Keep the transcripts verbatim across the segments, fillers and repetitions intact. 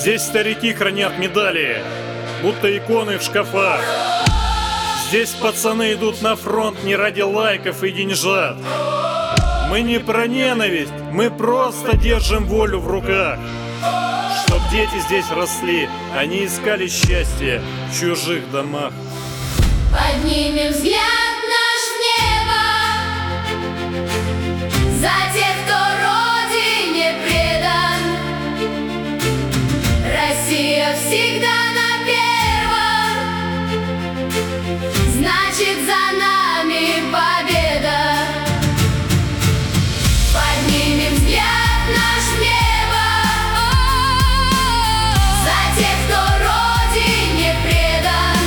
Здесь старики хранят медали, будто иконы в шкафах. Здесь пацаны идут на фронт не ради лайков и деньжат. Мы не про ненависть, мы просто держим волю в руках. Чтоб дети здесь росли, они искали счастье в чужих домах. Поднимем взгляд наш в небо за тех, кто родине предан. Россия всегда на первом, значит, за нами победа. Поднимем взгляд наш в небо за тех, кто родине предан.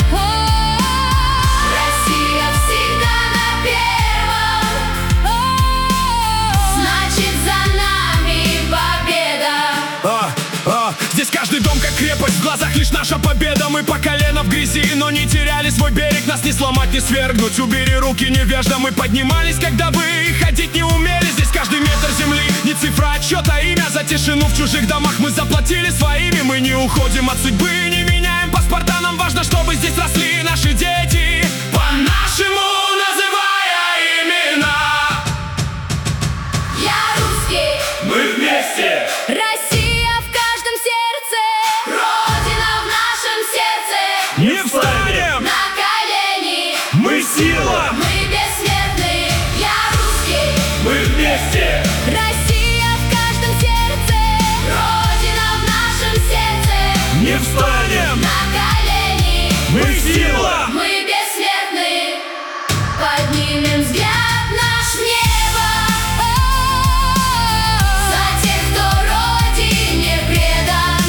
Россия всегда на первом, значит, за нами победа. А, а, здесь каждый дом как крепость, в глазах лишь наша победа. Мы по колено в грязи, но не теряли свой берег. Нас не сломать, не свергнуть, убери руки невежда. Мы поднимались, когда вы ходить не умели. Здесь каждый метр земли не цифра отсчета, имя. За тишину в чужих домах мы заплатили своими. Мы не уходим от судьбы, не меняем паспорта. Нам важно, чтобы здесь росли наши дети, по-нашему называя имена. Я русский, Мы вместе! Россия в каждом сердце, Родина в нашем сердце. Не встанем! На колени, Мы сила! мы бессмертны. Я русский, Мы вместе! Россия в каждом сердце, Родина в нашем сердце. Не встанем! На колени, Мы сила! мы бессмертны. Поднимем взгляд наш в небо за тех, кто родине предан.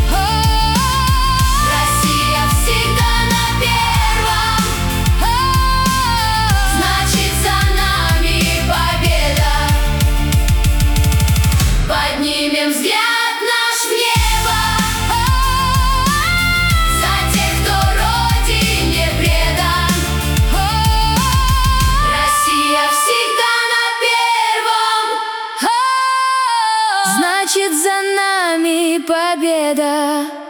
Россия всегда на первом, значит, за нами победа. Поднимем взгляд наш в небо за тех, кто родине предан. Россия всегда на первом, значит, за нами победа.